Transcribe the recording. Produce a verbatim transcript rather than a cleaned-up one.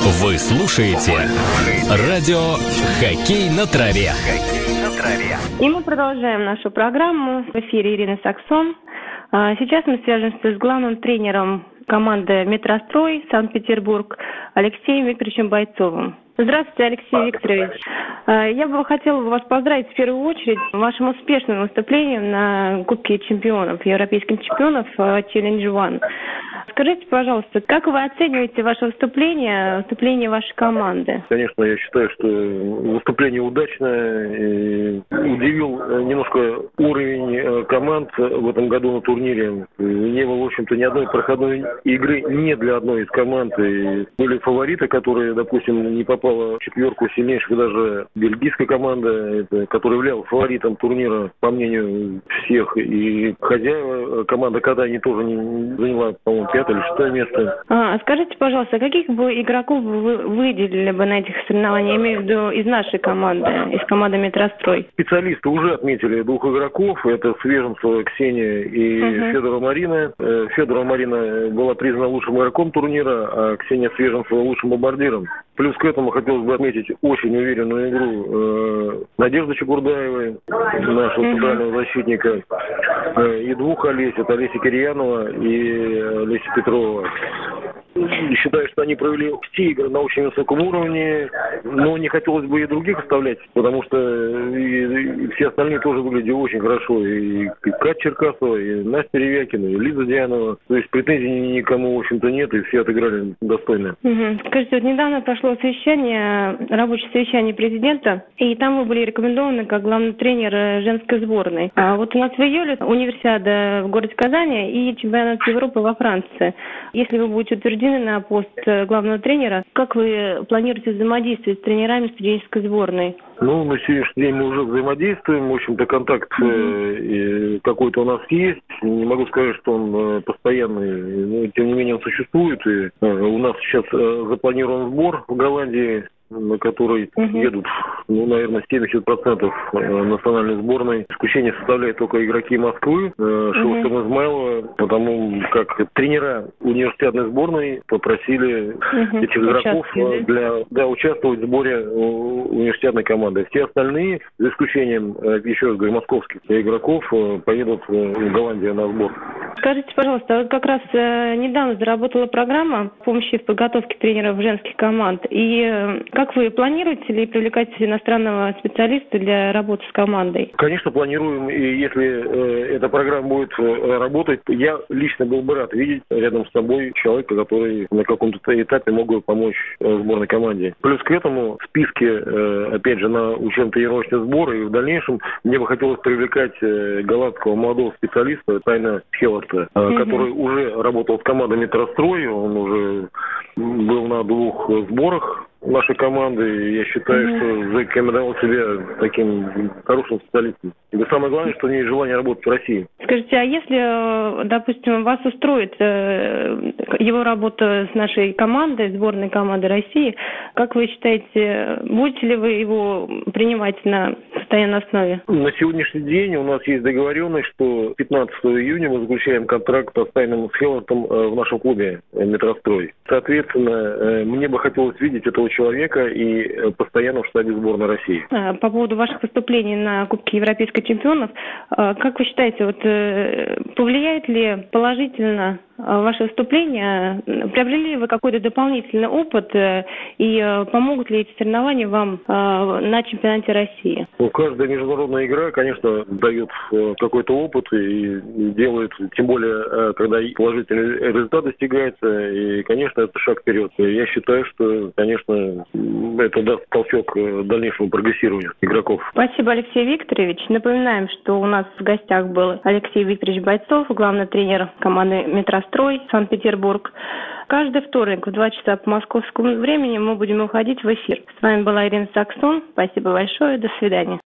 Вы слушаете радио «Хоккей на траве». И мы продолжаем нашу программу. В эфире Ирина Саксон. Сейчас мы свяжемся с главным тренером команды «Метрострой» Санкт-Петербург Алексеем Викторовичем Бойцовым. Здравствуйте, Алексей Викторович. Я бы хотела вас поздравить в первую очередь с вашим успешным выступлением на Кубке чемпионов, европейских чемпионов Челлендж One. Скажите, пожалуйста, как вы оцениваете ваше выступление, выступление вашей команды? Конечно, я считаю, что выступление удачное. И удивил немножко уровень команд в этом году на турнире. Не было, в общем-то, ни одной проходной игры не для одной из команд. И были фавориты, которые, допустим, не попала в четверку сильнейших, даже бельгийская команда, которая являлась фаворитом турнира, по мнению всех. И хозяева команда Казани тоже не заняла, по-моему, пятое или шестое место. А, скажите, пожалуйста, каких бы игроков вы выделили бы на этих соревнованиях, я имею в виду из нашей команды, из команды «Метрострой»? Специалисты уже отметили двух игроков. Это Свеженцева Ксения и угу. Федорова Марина. Федорова Марина была признана лучшим игроком турнира, а Ксения Свеженцева лучшим бомбардиром. Плюс к этому хотелось бы отметить очень уверенную игру э, Надежды Чекурдаевой, нашего uh-huh. центрального защитника, э, и двух Олесь, это Олеся Кирьянова и Олеся Петрова. Считаю, что они провели все игры на очень высоком уровне, но не хотелось бы и других оставлять, потому что и, и все остальные тоже выглядели очень хорошо. И, и Катя Черкасова, и Настя Ревякина, и Лиза Дианова. То есть претензий никому, в общем-то, нет, и все отыграли достойно. Угу. Скажите, вот недавно прошло совещание, рабочее совещание президента, и там вы были рекомендованы как главный тренер женской сборной. А вот у нас в июле универсиада в городе Казани и чемпионат Европы во Франции. Если вы будете утверждены на пост главного тренера, как вы планируете взаимодействовать с тренерами студенческой сборной? Ну, на сегодняшний день мы уже взаимодействуем. В общем-то, контакт mm-hmm. э, какой-то у нас есть. Не могу сказать, что он э, постоянный, но тем не менее он существует. И, э, у нас сейчас э, запланирован сбор в Голландии, на который uh-huh. едут, ну, наверное, семьдесят процентов национальной сборной. Исключение составляют только игроки Москвы, uh-huh. Шелстова, Измайлова, потому как тренера университетной сборной попросили uh-huh. этих игроков для, да, участвовать в сборе университетной команды. Все остальные, за исключением, еще раз говорю, московских игроков, поедут в Голландию на сбор. Скажите, пожалуйста, вот как раз недавно заработала программа помощи в подготовке тренеров женских команд. И как вы планируете ли привлекать иностранного специалиста для работы с командой? Конечно, планируем. И если э, эта программа будет э, работать, я лично был бы рад видеть рядом с собой человека, который на каком-то этапе мог бы помочь э, сборной команде. Плюс к этому в списке, э, опять же, на учебно-тренировочный сбор и в дальнейшем мне бы хотелось привлекать э, голландского молодого специалиста Тайна Хелларта, э, угу. который уже работал с командой «Метрострой», он уже был на двух сборах нашей команды. Я считаю, mm-hmm. что зарекомендовал себя таким хорошим специалистом. И самое главное, что у него есть желание работать в России. Скажите, а если, допустим, вас устроит его работа с нашей командой, сборной командой России, как вы считаете, будете ли вы его принимать на постоянной основе? На сегодняшний день у нас есть договоренность, что пятнадцатого июня мы заключаем контракт с Тайном Хеллартом в нашем клубе «Метрострой». Соответственно, мне бы хотелось видеть этого человека и постоянно в штабе сборной России. По поводу ваших выступлений на Кубке Европейских чемпионов, как вы считаете, вот повлияет ли положительно ваше выступление? Приобрели ли вы какой-то дополнительный опыт и помогут ли эти соревнования вам на чемпионате России? Ну, каждая международная игра, конечно, дает какой-то опыт и делает, тем более, когда положительный результат достигается, и, конечно, это шаг вперед. И я считаю, что, конечно, это даст толчок дальнейшему прогрессированию игроков. Спасибо, Алексей Викторович. Напоминаем, что у нас в гостях был Алексей Викторович Бойцов, главный тренер команды «Метрострой» Санкт-Петербург. Каждый вторник в два часа по московскому времени мы будем уходить в эфир. С вами была Ирина Саксон. Спасибо большое. До свидания.